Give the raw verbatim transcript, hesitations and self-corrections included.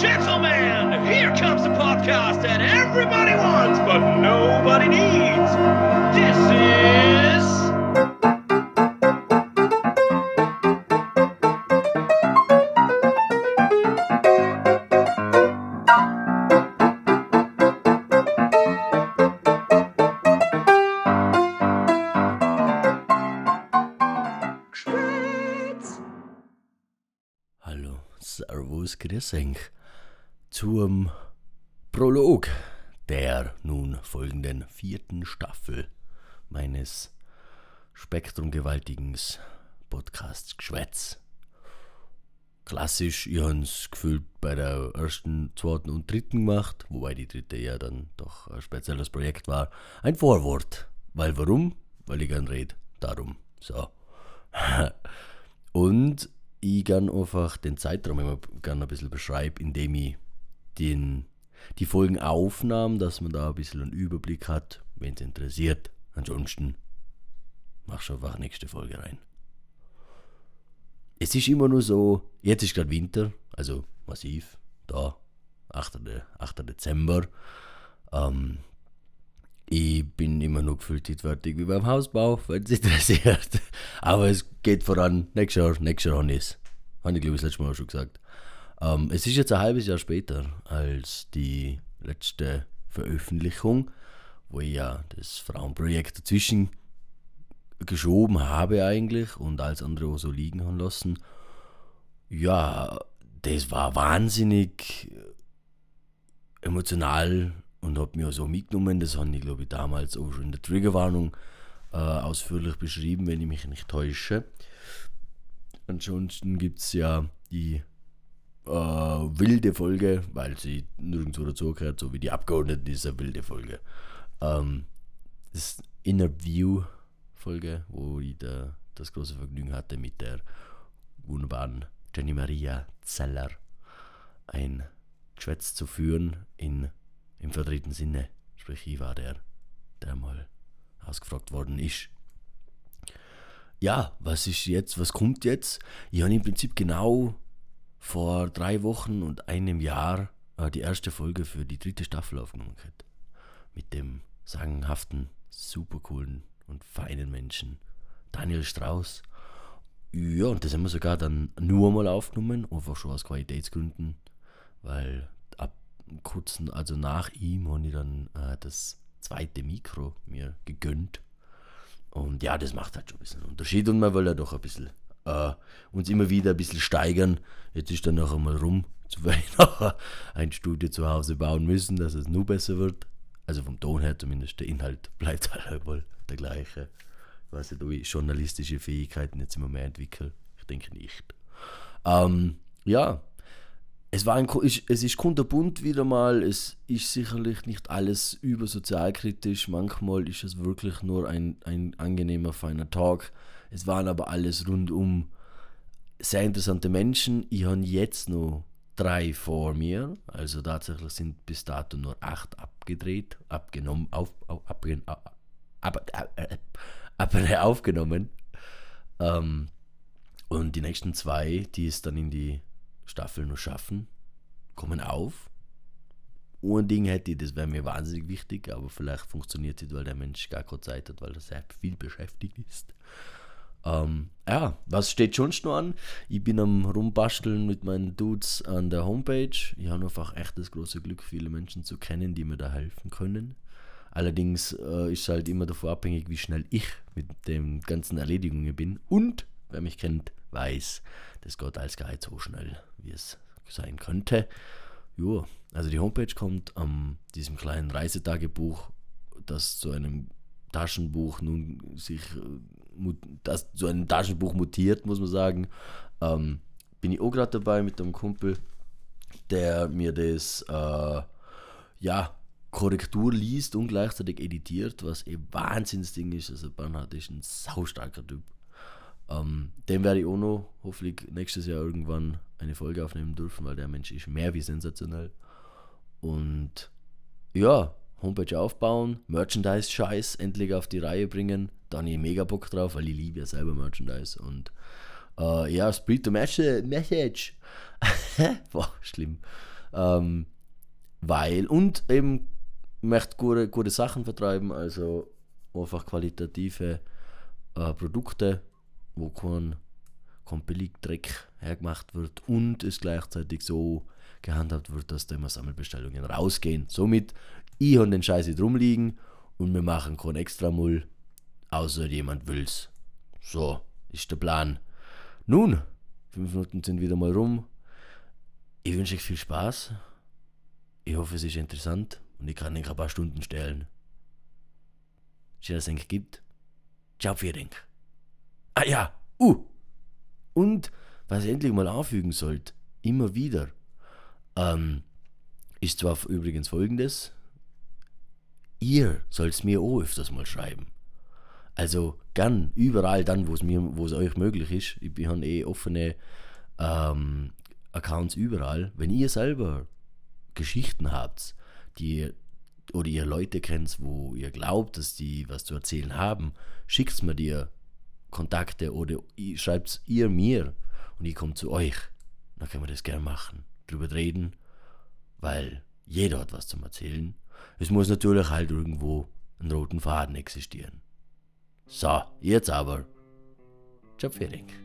gentlemen, here comes the podcast that everybody wants, but nobody needs. This is... Hallo, servus, grüß euch zum Prolog der nun folgenden vierten Staffel meines spektrumgewaltigen Podcasts Gschwätz. Klassisch, ich habe es gefühlt bei der ersten, zweiten und dritten gemacht, wobei die dritte ja dann doch ein spezielles Projekt war. Ein Vorwort. Weil warum? Weil ich gern rede. Darum. So. Und ich gerne einfach den Zeitraum immer gerne ein bisschen beschreibe, indem ich den, die Folgen aufnahm, dass man da ein bisschen einen Überblick hat, wenn es interessiert. Ansonsten mach schon einfach nächste Folge rein. Es ist immer nur so, jetzt ist gerade Winter, also massiv, da, achter Dezember. Ähm, ich bin immer noch gefühlt nicht fertig wie beim Hausbau, wenn es interessiert. Aber es geht voran, nächstes Jahr, nächstes Jahr habe ich es. Habe ich glaube ich das letzte Mal auch schon gesagt. Ähm, es ist jetzt ein halbes Jahr später als die letzte Veröffentlichung, wo ich ja das Frauenprojekt dazwischen geschoben habe eigentlich und alles andere auch so liegen haben lassen. Ja, das war wahnsinnig emotional und hat mich auch so mitgenommen. Das habe ich glaube ich damals auch schon in der Triggerwarnung äh, ausführlich beschrieben, wenn ich mich nicht täusche. Ansonsten gibt es ja die äh, wilde Folge, weil sie nirgendwo dazugehört, so wie die Abgeordneten dieser wilde Folge. Ähm, das Interview-Folge, wo ich da, das große Vergnügen hatte, mit der wunderbaren Jenny Maria Zeller ein Geschwätz zu führen in, im verdrehten Sinne. Sprich, ich war der, der mal ausgefragt worden ist. Ja, was ist jetzt, was kommt jetzt? Ich habe im Prinzip genau vor drei Wochen und einem Jahr äh, die erste Folge für die dritte Staffel aufgenommen gehabt. Mit dem sagenhaften, super coolen und feinen Menschen Daniel Strauß. Ja, und das haben wir sogar dann nur mal aufgenommen, einfach schon aus Qualitätsgründen, weil ab kurzen, also nach ihm habe ich dann äh, das zweite Mikro mir gegönnt. Und ja, das macht halt schon ein bisschen einen Unterschied und man will ja doch ein bisschen äh, uns immer wieder ein bisschen steigern. Jetzt ist dann noch einmal rum, weil wir noch ein Studio zu Hause bauen müssen, dass es nur besser wird. Also vom Ton her zumindest, der Inhalt bleibt halt wohl der gleiche. Ich weiß nicht, ob ich journalistische Fähigkeiten jetzt immer mehr entwickle. Ich denke nicht. Ähm, ja, es, war ein, es ist kunterbunt wieder mal. Es ist sicherlich nicht alles übersozialkritisch. Manchmal ist es wirklich nur ein, ein angenehmer, feiner Tag. Es waren aber alles rundum sehr interessante Menschen. Ich habe jetzt noch drei vor mir. Also tatsächlich sind bis dato nur acht abgedreht, abgenommen, auf, auf, abgen, ab, ab, ab, ab, aufgenommen. Ähm, und die nächsten zwei, die es dann in die Staffel noch schaffen, kommen auf. Ein Ding hätte ich, das wäre mir wahnsinnig wichtig, aber vielleicht funktioniert es nicht, weil der Mensch gar keine Zeit hat, weil er sehr viel beschäftigt ist. Ähm, ja, was steht schon noch an? Ich bin am Rumbasteln mit meinen Dudes an der Homepage. Ich habe einfach echt das große Glück, viele Menschen zu kennen, die mir da helfen können. Allerdings äh, ist es halt immer davon abhängig, wie schnell ich mit den ganzen Erledigungen bin. Und, wer mich kennt, weiß, das geht alles gar nicht so schnell, wie es sein könnte. Jo, also die Homepage kommt an ähm, diesem kleinen Reisetagebuch, das zu einem Taschenbuch nun sich das zu einem Taschenbuch mutiert, muss man sagen. Ähm, bin ich auch gerade dabei mit einem Kumpel, der mir das äh, ja Korrektur liest und gleichzeitig editiert, was ein Wahnsinnsding ist. Also Bernhard ist ein saustarker Typ. Ähm, dem werde ich auch noch hoffentlich nächstes Jahr irgendwann eine Folge aufnehmen dürfen, weil der Mensch ist mehr wie sensationell. Und ja, Homepage aufbauen, Merchandise-Scheiß endlich auf die Reihe bringen. Da habe ich mega Bock drauf, weil ich liebe ja selber Merchandise. Und äh, ja, Spread the Message. Boah, schlimm. Ähm, weil, und eben möchte gute, gute Sachen vertreiben, also einfach qualitative äh, Produkte, wo kein, kein Billigdreck hergemacht wird und es gleichzeitig so gehandhabt wird, dass da immer Sammelbestellungen rausgehen. Somit, ich habe den Scheiß nicht rumliegen und wir machen keinen Extramull, außer jemand will's. So ist der Plan. Nun, fünf Minuten sind wieder mal rum. Ich wünsche euch viel Spaß. Ich hoffe, es ist interessant und ich kann euch ein paar Stunden stellen. Schön, dass es euch gibt. Ciao, vielen Dank. Ah ja, uh. Und, was ich endlich mal anfügen sollte, immer wieder, ähm, ist zwar übrigens folgendes: Ihr sollt mir auch öfters mal schreiben. Also gern überall dann, wo es mir, wo es euch möglich ist. Ich habe eh offene ähm, Accounts überall. Wenn ihr selber Geschichten habt, die ihr, oder ihr Leute kennt, wo ihr glaubt, dass die was zu erzählen haben, schickt mir dir Kontakte oder schreibt ihr mir und ich komme zu euch. Dann können wir das gerne machen, drüber reden, weil jeder hat was zum Erzählen. Es muss natürlich halt irgendwo einen roten Faden existieren. So, jetzt aber. Ciao, Ferenc.